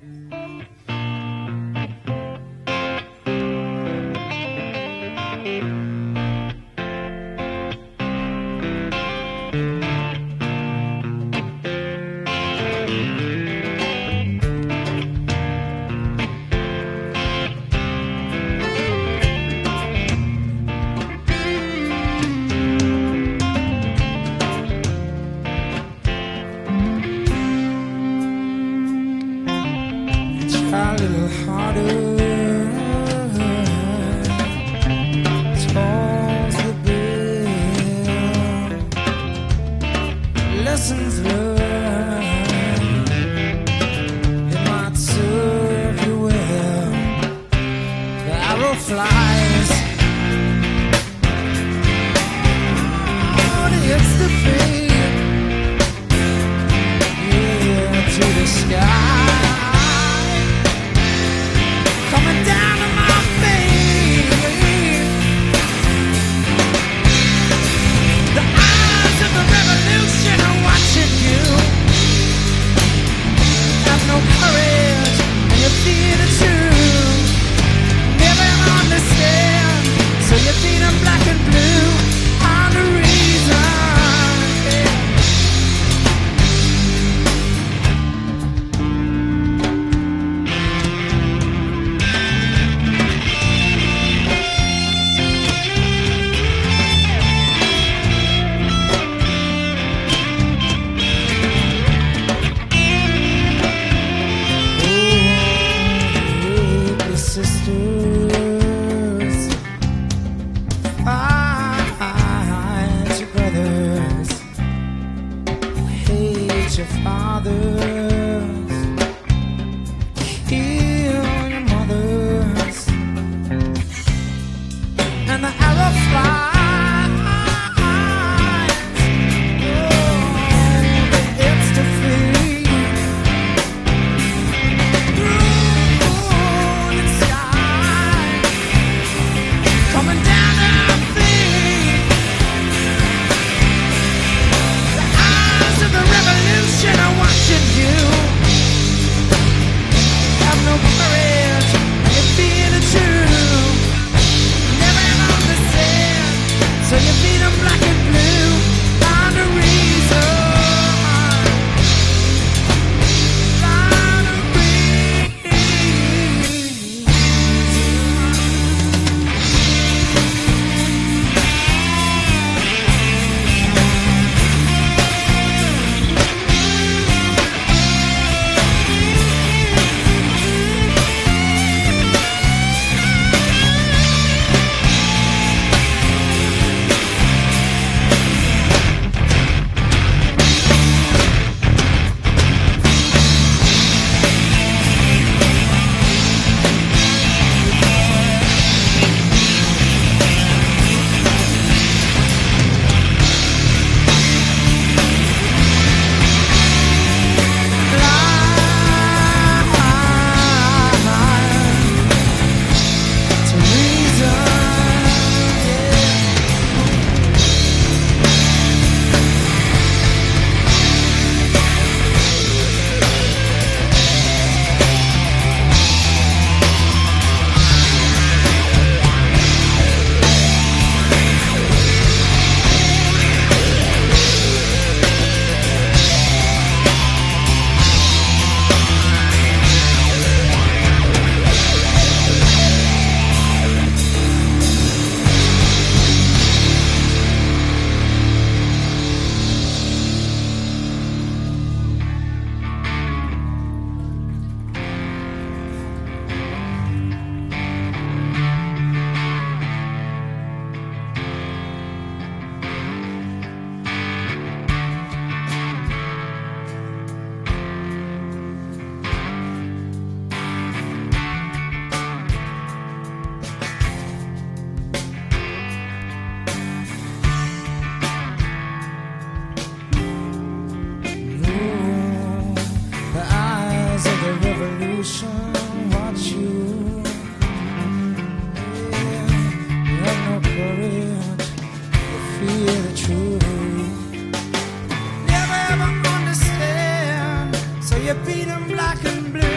Try a little harder towards the bell. Lessons learned, it might serve you well. The arrow flies, oh, it's the fate, yeah, to the sky. Coming down on my face, the eyes of the revolution are watching you. Have no courage and you fear the truth. Never understand, so you feed them black and blue on the reason. Sisters, fight your brothers, hate your fathers, kill your mothers, and the arrow flies. Oh, it's defeat. Coming down to our feet, the eyes of the revolution are watching you. Have no courage and you fear the truth. Never ever understand, so you feed them black and blue. Find a reason, find a reason. You beat them black and blue.